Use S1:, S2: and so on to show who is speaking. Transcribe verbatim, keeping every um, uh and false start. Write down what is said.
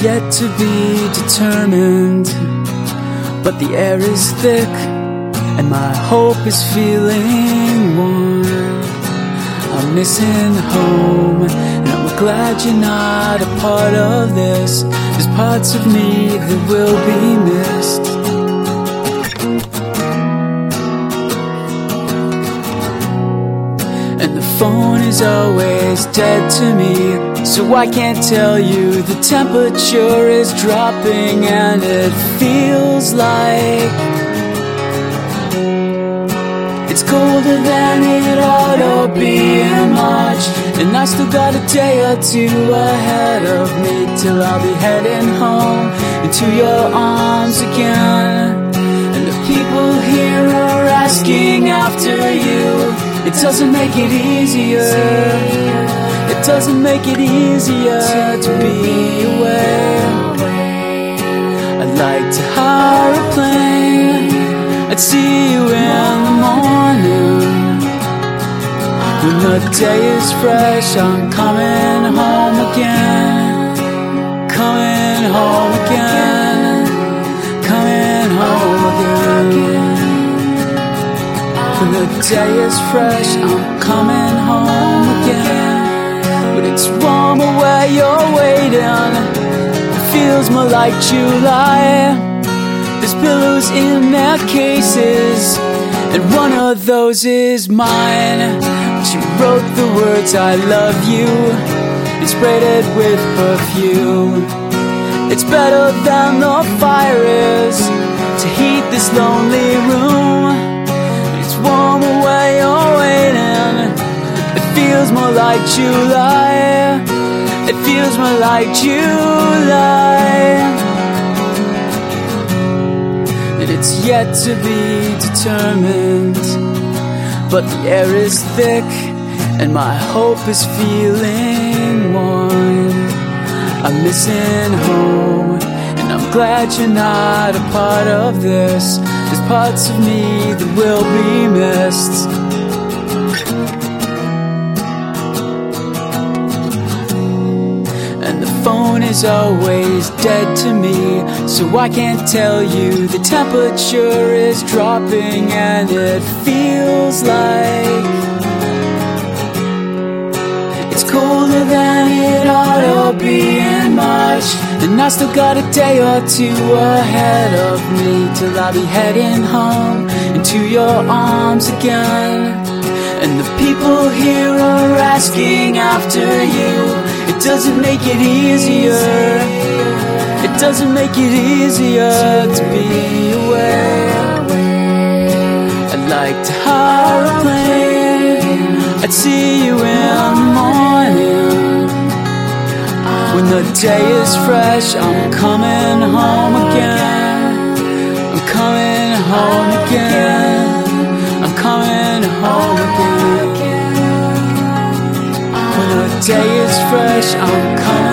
S1: yet to be determined, but the air is thick and my hope is feeling warm. I'm missing home, and I'm glad you're not a part of this. There's parts of me that will be missed. And the phone is always dead to me, so I can't tell you the temperature is dropping, and it feels like it's colder than it ought to be in March. And I still got a day or two ahead of me till I'll be heading home into your arms again. And the people here are asking after you. It doesn't make it easier. It doesn't make it easier to be away. I'd like to hire a plane. I'd see you in the morning. When the day is fresh, I'm coming home again. Coming home again. Coming home again. When the day is fresh, I'm coming home again. But it's warmer where you're waiting. It feels more like July. There's pillows in their cases, and one of those is mine. She wrote the words I love you and sprayed it with perfume. It's better than the fire is to heat this lonely room. It's warmer where you're waiting. It feels more like July. It feels more like July. And it's yet to be determined, but the air is thick and my hope is feeling warm. I'm missing home, and I'm glad you're not a part of this. There's parts of me that will be missed. And the phone is always dead to me, so I can't tell you the temperature is dropping, and it feels like it's colder than it ought to be in March. And I still got a day or two ahead of me till I'll be heading home into your arms again. And the people here are asking after you. It doesn't make it easier. It doesn't make it easier to be away. I'd like to hire a plane. I'd see you in the morning. When the day is fresh, I'm coming home again. I'm coming home again. I'm coming home again. When the day is fresh, I'm coming